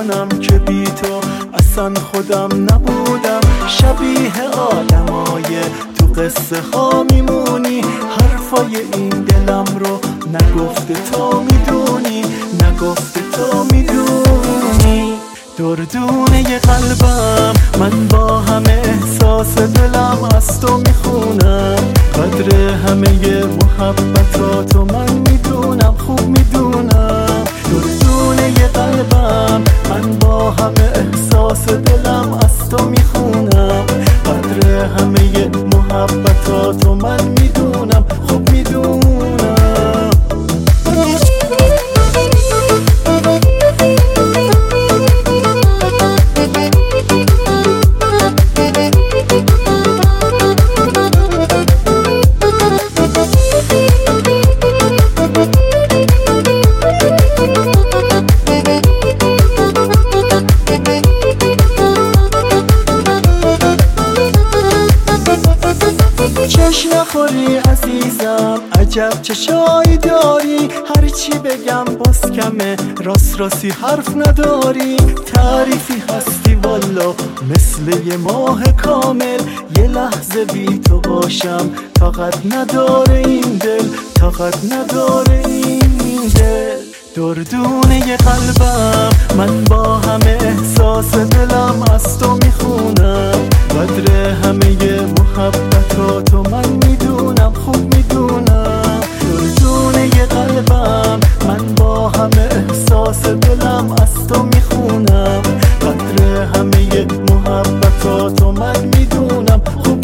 منم که بی تو اصلا خودم نبودم. شبیه آدمای تو قصه ها میمونی، حرفای این دلم رو نگفته تا میدونی، نگفته تا میدونی. دردونه قلبم من با همه احساس دلم از تو میخونم، قدر همه محبتاتو من میدونم، خوب میدونم. دردونه قلبم من با همه احساس دلم از تو میخونم، قدر همه محبتاتو من میدونم، خوب میدونم. چش نخوری عزیزم، عجب چشایی داری، هرچی بگم باز کمه، راست راستی حرف نداری. تعریفی هستی والا مثل یه ماه کامل، یه لحظه بی تو باشم طاقت نداره این دل، طاقت نداره این دل. دردونه قلبم من با همه احساس دلم از تو میخونم، قدر همه محبتاتو من میدونم، خوب میدونم. دردونه قلبم من با همه احساس دلم از تو میخونم، قدر همه محبتاتو من میدونم، خوب